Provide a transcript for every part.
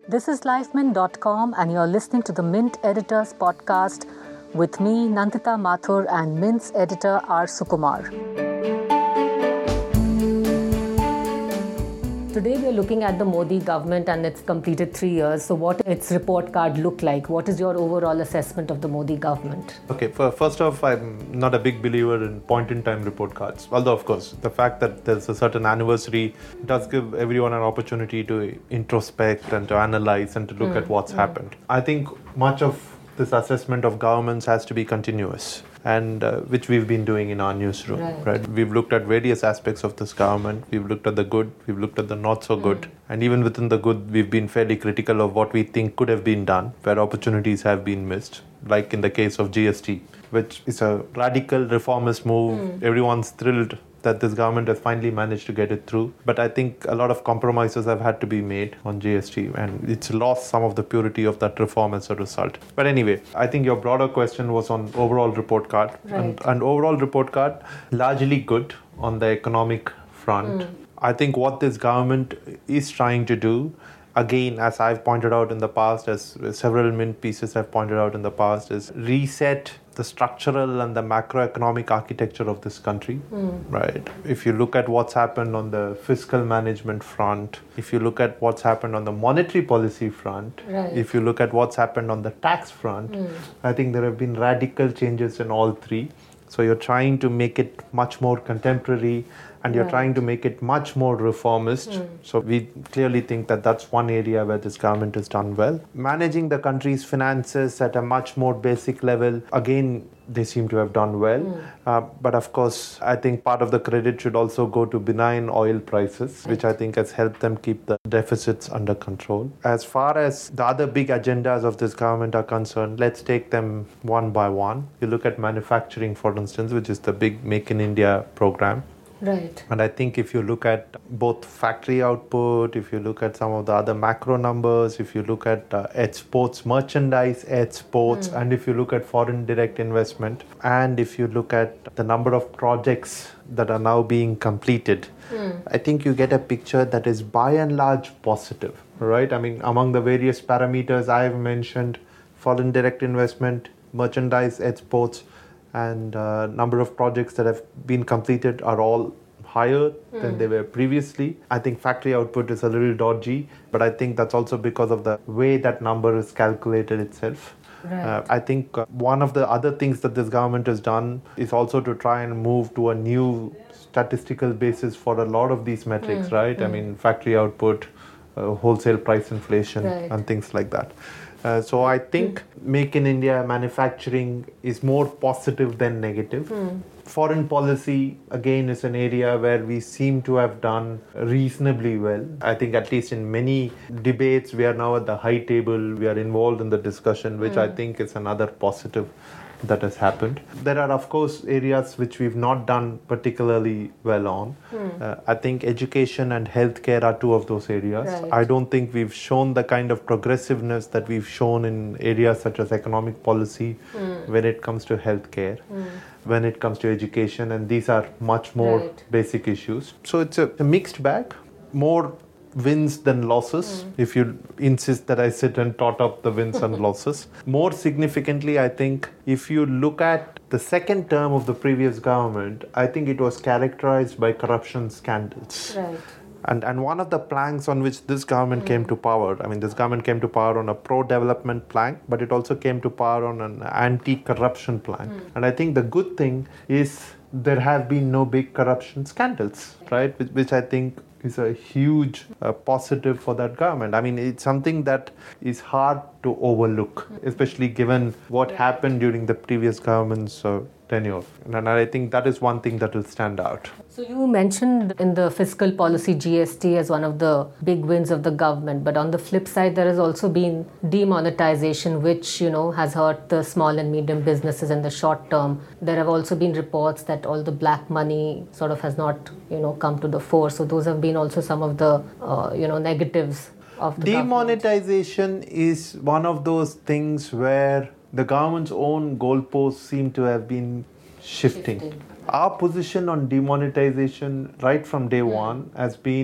This is LifeMint.com and you're listening to the Mint Editors Podcast with me, Nandita Mathur, and Mint's editor, R. Sukumar. Today we're looking at the Modi government and it's completed 3 years. So what its report card look like? What is your overall assessment of the Modi government? Okay, first off, I'm not a big believer in point-in-time report cards. Although, of course, the fact that there's a certain anniversary does give everyone an opportunity to introspect and to analyze and to look at what's happened. I think much of this assessment of governments has to be continuous, and which we've been doing in our newsroom. Right? We've looked at various aspects of this government. We've looked at the good, we've looked at the not so good, and even within the good, we've been fairly critical of what we think could have been done, where opportunities have been missed, like in the case of GST, which is a radical reformist move. Everyone's thrilled that this government has finally managed to get it through. But I think a lot of compromises have had to be made on GST, and it's lost some of the purity of that reform as a result. But anyway, I think your broader question was on overall report card. Right. And overall report card, largely good on the economic front. I think what this government is trying to do, again, as I've pointed out in the past, as several Mint pieces have pointed out in the past, is reset the structural and the macroeconomic architecture of this country, right? If you look at what's happened on the fiscal management front, if you look at what's happened on the monetary policy front, if you look at what's happened on the tax front, I think there have been radical changes in all three. So you're trying to make it much more contemporary, and you're trying to make it much more reformist. So we clearly think that that's one area where this government has done well. Managing the country's finances at a much more basic level, again, they seem to have done well. But of course, I think part of the credit should also go to benign oil prices, which I think has helped them keep the deficits under control. As far as the other big agendas of this government are concerned, let's take them one by one. You look at manufacturing, for instance, which is the big Make in India program. Right. And I think if you look at both factory output, if you look at some of the other macro numbers, if you look at exports, merchandise exports, and if you look at foreign direct investment, and if you look at the number of projects that are now being completed, I think you get a picture that is by and large positive, right? I mean, among the various parameters I have mentioned, foreign direct investment, merchandise exports, and number of projects that have been completed are all higher than they were previously. I think factory output is a little dodgy, but I think that's also because of the way that number is calculated itself. I think one of the other things that this government has done is also to try and move to a new statistical basis for a lot of these metrics, right? I mean, factory output, wholesale price inflation, and things like that. So I think Make in India manufacturing is more positive than negative. Foreign policy, again, is an area where we seem to have done reasonably well. I think at least in many debates, we are now at the high table. We are involved in the discussion, which I think is another positive that has happened. There are, of course, areas which we've not done particularly well on. I think education and healthcare are two of those areas. I don't think we've shown the kind of progressiveness that we've shown in areas such as economic policy when it comes to healthcare, when it comes to education, and these are much more basic issues. So it's a mixed bag, more wins than losses, if you insist that I sit and tot up the wins and losses. More significantly, I think, if you look at the second term of the previous government, I think it was characterized by corruption scandals. And one of the planks on which this government came to power, I mean, this government came to power on a pro-development plank, but it also came to power on an anti-corruption plank. And I think the good thing is there have been no big corruption scandals, right? Which I think is a huge positive for that government. I mean, it's something that is hard to overlook, especially given what happened during the previous government's tenure. And I think that is one thing that will stand out. So you mentioned in the fiscal policy GST as one of the big wins of the government, but on the flip side, there has also been demonetization, which, has hurt the small and medium businesses in the short term. There have also been reports that all the black money sort of has not, come to the fore. So those have been also some of the, negatives of the Demonetization is one of those things where the government's own goalposts seem to have been shifting. Our position on demonetization right from day one has been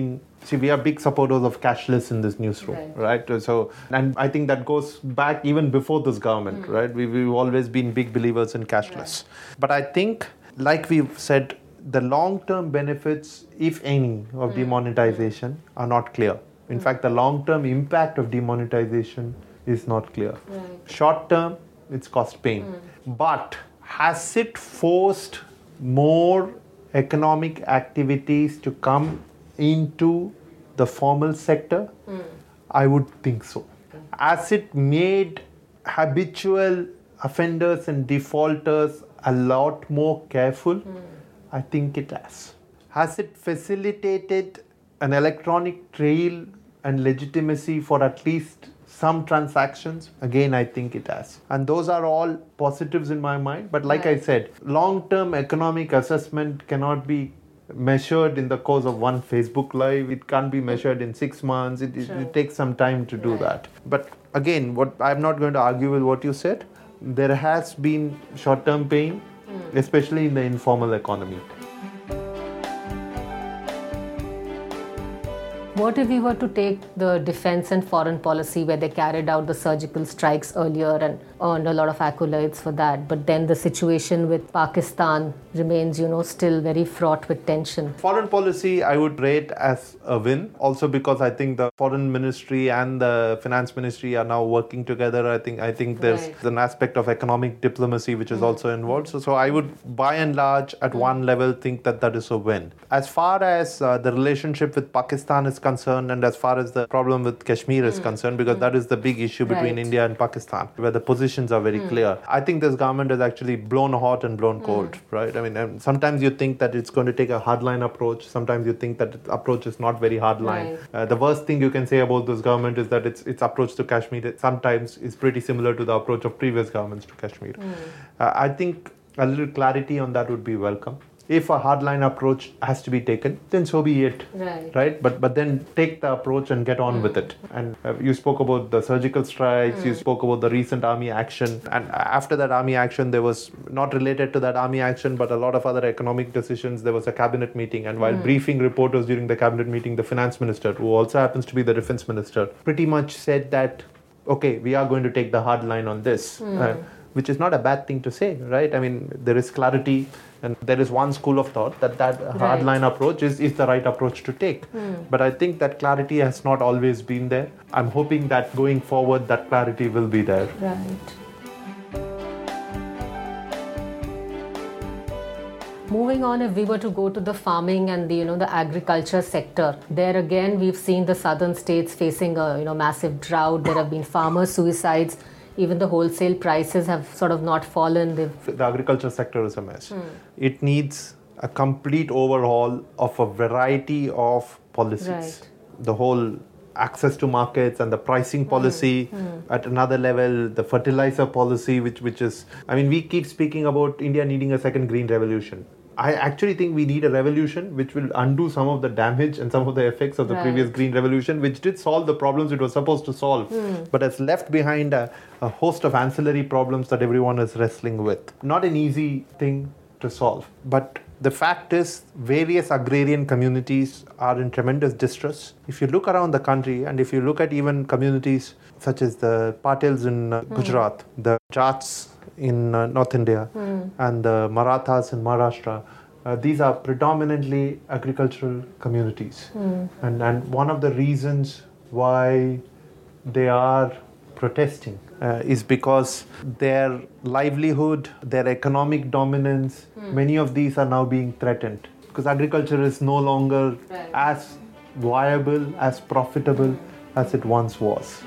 See, we are big supporters of cashless in this newsroom, right? So, and I think that goes back even before this government, right? We've always been big believers in cashless. But I think, like we've said, the long-term benefits, if any, of demonetization are not clear. In fact, the long-term impact of demonetization is not clear. Short-term, it's caused pain. But has it forced more economic activities to come into the formal sector? I would think so. Has it made habitual offenders and defaulters a lot more careful? I think it has. Has it facilitated an electronic trail and legitimacy for at least some transactions? Again, I think it has. And those are all positives in my mind. But like I said, long-term economic assessment cannot be measured in the course of one Facebook Live. It can't be measured in 6 months. It takes some time to do that. But again, I'm not going to argue with what you said. There has been short-term pain, especially in the informal economy. What if we were to take the defense and foreign policy, where they carried out the surgical strikes earlier and earned a lot of accolades for that, but then the situation with Pakistan remains, still very fraught with tension? Foreign policy, I would rate as a win, also because I think the foreign ministry and the finance ministry are now working together. I think there's an aspect of economic diplomacy which is also involved. So I would, by and large, at one level, think that is a win. As far as the relationship with Pakistan is concerned, and as far as the problem with Kashmir is concerned, because that is the big issue between India and Pakistan, where the positions are very clear. I think this government has actually blown hot and blown cold, right? I mean, sometimes you think that it's going to take a hardline approach. Sometimes you think that the approach is not very hardline. The worst thing you can say about this government is that its approach to Kashmir sometimes is pretty similar to the approach of previous governments to Kashmir. I think a little clarity on that would be welcome. If a hardline approach has to be taken, then so be it, right? But then take the approach and get on with it. And you spoke about the surgical strikes, you spoke about the recent army action. And after that army action, there was, not related to that army action, but a lot of other economic decisions. There was a cabinet meeting. And while briefing reporters during the cabinet meeting, the finance minister, who also happens to be the defense minister, pretty much said that, okay, we are going to take the hard line on this. Which is not a bad thing to say, right? I mean, there is clarity, and there is one school of thought that hardline approach is the right approach to take. But I think that clarity has not always been there. I'm hoping that going forward, that clarity will be there. Moving on, if we were to go to the farming and the agriculture sector, there again we've seen the southern states facing a massive drought. There have been farmer suicides. Even the wholesale prices have sort of not fallen. The agriculture sector is a mess. It needs a complete overhaul of a variety of policies. The whole access to markets and the pricing policy at another level, the fertilizer policy, which is, I mean, we keep speaking about India needing a second green revolution. I actually think we need a revolution which will undo some of the damage and some of the effects of the previous green revolution, which did solve the problems it was supposed to solve, but has left behind a host of ancillary problems that everyone is wrestling with. Not an easy thing to solve, but the fact is various agrarian communities are in tremendous distress. If you look around the country, and if you look at even communities such as the Patels in Gujarat, the Jats in North India, and the Marathas in Maharashtra, these are predominantly agricultural communities. And one of the reasons why they are protesting is because their livelihood, their economic dominance, many of these are now being threatened. Because agriculture is no longer as viable, as profitable as it once was.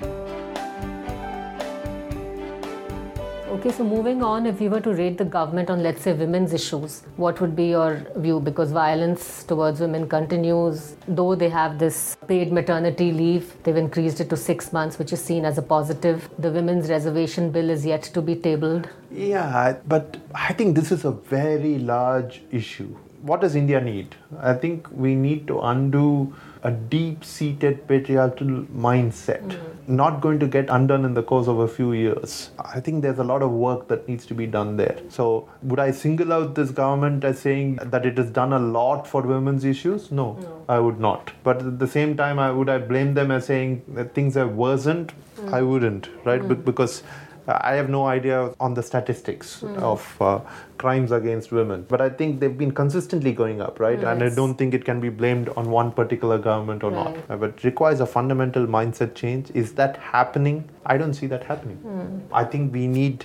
Okay, so moving on, if we were to rate the government on, let's say, women's issues, what would be your view? Because violence towards women continues. Though they have this paid maternity leave, they've increased it to 6 months, which is seen as a positive. The women's reservation bill is yet to be tabled. Yeah, but I think this is a very large issue. What does India need? I think we need to undo a deep-seated patriarchal mindset, not going to get undone in the course of a few years. I think there's a lot of work that needs to be done there. So would I single out this government as saying that it has done a lot for women's issues? No. I would not. But at the same time, would I blame them as saying that things have worsened? I wouldn't, right? Because I have no idea on the statistics of crimes against women. But I think they've been consistently going up, right? And I don't think it can be blamed on one particular government or not. But it requires a fundamental mindset change. Is that happening? I don't see that happening. I think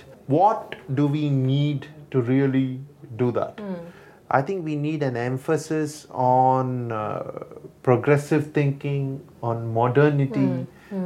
what do we need to really do that? I think we need an emphasis on progressive thinking, on modernity,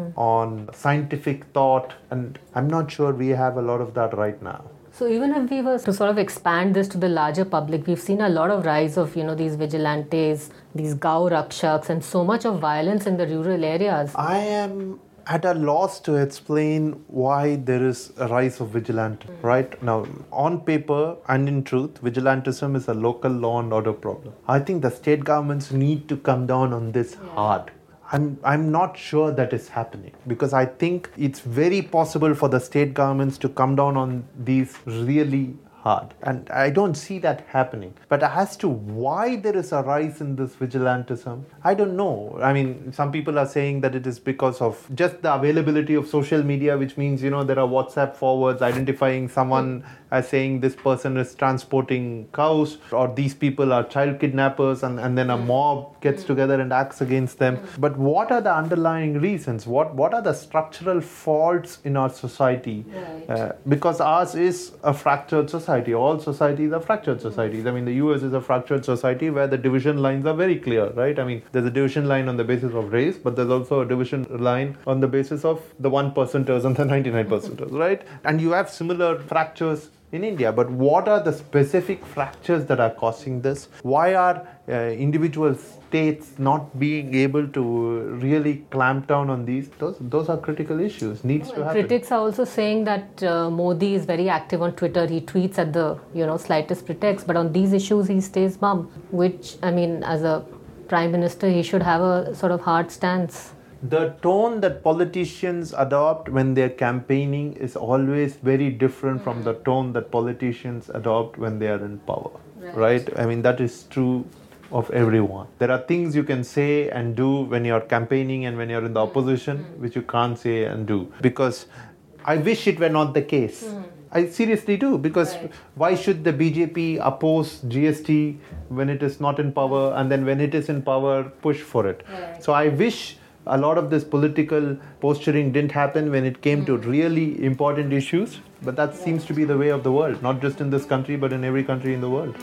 on scientific thought, and I'm not sure we have a lot of that right now. So even if we were to sort of expand this to the larger public, we've seen a lot of rise of, these vigilantes, these Gau Rakshaks, and so much of violence in the rural areas. I am at a loss to explain why there is a rise of vigilante. Right now, on paper and in truth, vigilantism is a local law and order problem. I think the state governments need to come down on this hard. I'm not sure that is happening, because I think it's very possible for the state governments to come down on these really hard. And I don't see that happening. But as to why there is a rise in this vigilantism, I don't know. I mean, some people are saying that it is because of just the availability of social media, which means, there are WhatsApp forwards identifying someone as saying this person is transporting cows, or these people are child kidnappers, and then a mob gets together and acts against them. But what are the underlying reasons? What are the structural faults in our society? Right. Because ours is a fractured society. All societies are fractured societies. I mean, the US is a fractured society where the division lines are very clear, right? I mean, there's a division line on the basis of race, but there's also a division line on the basis of the 1%ers and the 99%ers, right? And you have similar fractures in India. But what are the specific fractures that are causing this? Why are individual states not being able to really clamp down on these? Those are critical issues. Needs to happen. Critics are also saying that Modi is very active on Twitter. He tweets at the slightest pretext, but on these issues he stays mum. Which, I mean, as a prime minister, he should have a sort of hard stance. The tone that politicians adopt when they're campaigning is always very different from the tone that politicians adopt when they are in power, right? I mean, that is true of everyone. There are things you can say and do when you're campaigning and when you're in the opposition, which you can't say and do. Because I wish it were not the case. I seriously do, because why should the BJP oppose GST when it is not in power, and then when it is in power, push for it? So I wish a lot of this political posturing didn't happen when it came to really important issues, but that seems to be the way of the world, not just in this country, but in every country in the world.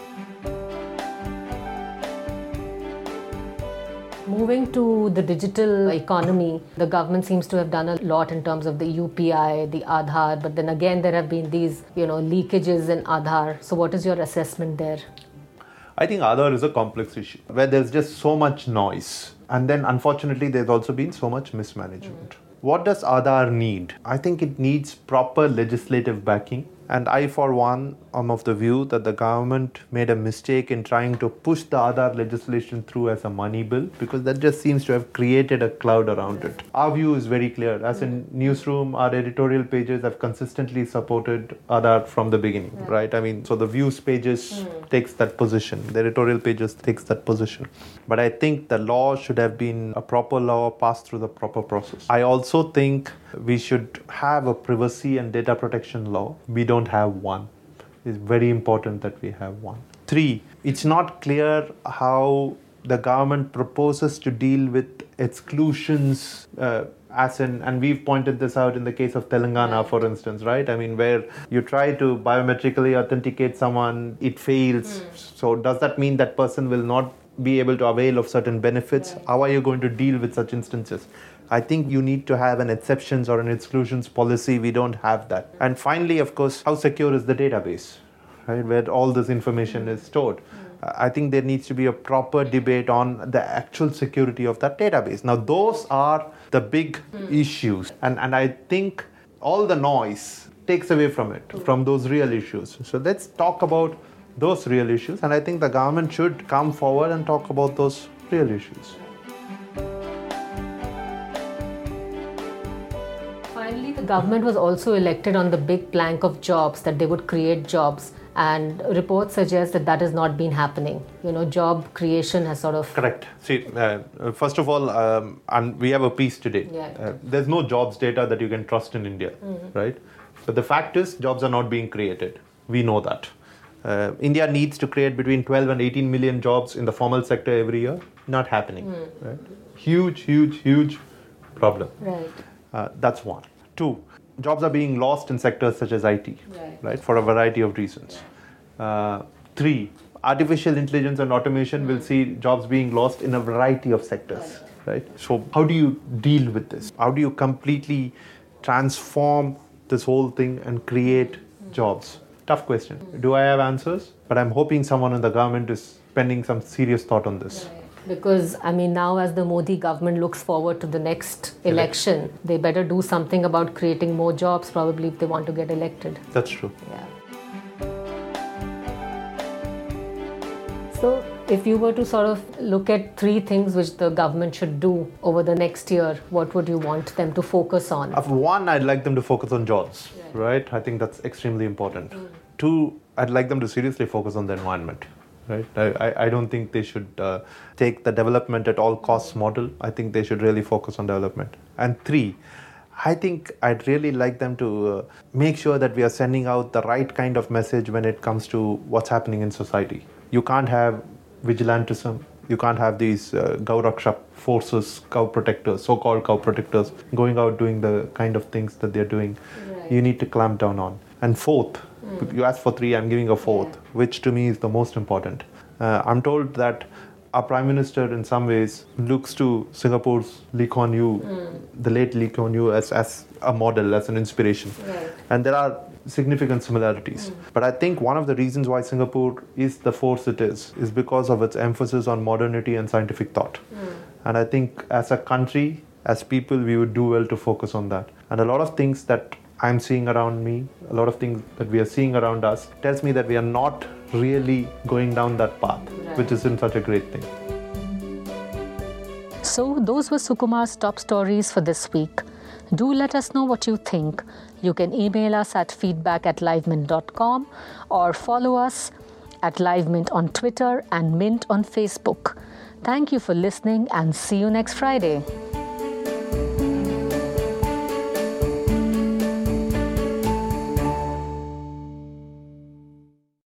Moving to the digital economy, the government seems to have done a lot in terms of the UPI, the Aadhaar, but then again there have been these, leakages in Aadhaar. So what is your assessment there? I think Aadhaar is a complex issue where there's just so much noise. And then unfortunately, there's also been so much mismanagement. What does Aadhaar need? I think it needs proper legislative backing. And I, for one, am of the view that the government made a mistake in trying to push the Aadhaar legislation through as a money bill, because that just seems to have created a cloud around it. Our view is very clear. As in Newsroom, our editorial pages have consistently supported Aadhaar from the beginning, right? I mean, so the views pages takes that position. The editorial pages takes that position. But I think the law should have been a proper law passed through the proper process. I also think we should have a privacy and data protection law. We don't have one. It's very important that we have one. 3, it's not clear how the government proposes to deal with exclusions, and we've pointed this out in the case of Telangana, for instance, right? I mean, where you try to biometrically authenticate someone, it fails. So does that mean that person will not be able to avail of certain benefits? How are you going to deal with such instances? I think you need to have an exceptions or an exclusions policy. We don't have that. And finally, of course, how secure is the database, right, where all this information is stored? I think there needs to be a proper debate on the actual security of that database. Now, those are the big issues. And I think all the noise takes away from it, from those real issues. So let's talk about those real issues. And I think the government should come forward and talk about those real issues. Finally, the government was also elected on the big plank of jobs, that they would create jobs. And reports suggest that that has not been happening. Job creation has sort of... Correct. See, first of all, and we have a piece today. Yeah. There's no jobs data that you can trust in India, right? But the fact is, jobs are not being created. We know that. India needs to create between 12 and 18 million jobs in the formal sector every year. Not happening. Right? Huge problem. Right. That's one. Two, jobs are being lost in sectors such as IT, right? For a variety of reasons. Three, artificial intelligence and automation will see jobs being lost in a variety of sectors, right? So how do you deal with this? How do you completely transform this whole thing and create jobs? Tough question. Do I have answers? But I'm hoping someone in the government is spending some serious thought on this. Because, now as the Modi government looks forward to the next election, they better do something about creating more jobs, probably, if they want to get elected. That's true. Yeah. So, if you were to sort of look at 3 things which the government should do over the next year, what would you want them to focus on? One, I'd like them to focus on jobs, right? I think that's extremely important. 2, I'd like them to seriously focus on the environment. Right? I don't think they should take the development at all costs model. I think they should really focus on development. And 3, I think I'd really like them to make sure that we are sending out the right kind of message when it comes to what's happening in society. You can't have vigilantism. You can't have these Gauraksha forces, cow protectors, so-called cow protectors, going out doing the kind of things that they're doing. Right. You need to clamp down on. And 4th, you asked for 3, I'm giving a 4th, which to me is the most important. I'm told that our Prime Minister in some ways looks to Singapore's Lee Kuan Yew, the late Lee Kuan Yew, as a model, as an inspiration. Right. And there are significant similarities. But I think one of the reasons why Singapore is the force it is because of its emphasis on modernity and scientific thought. And I think as a country, as people, we would do well to focus on that. And a lot of things that I'm seeing around me, a lot of things that we are seeing around us, tells me that we are not really going down that path, which isn't such a great thing. So those were Sukumar's top stories for this week. Do let us know what you think. You can email us at feedback@livemint.com or follow us at LiveMint on Twitter and Mint on Facebook. Thank you for listening and see you next Friday.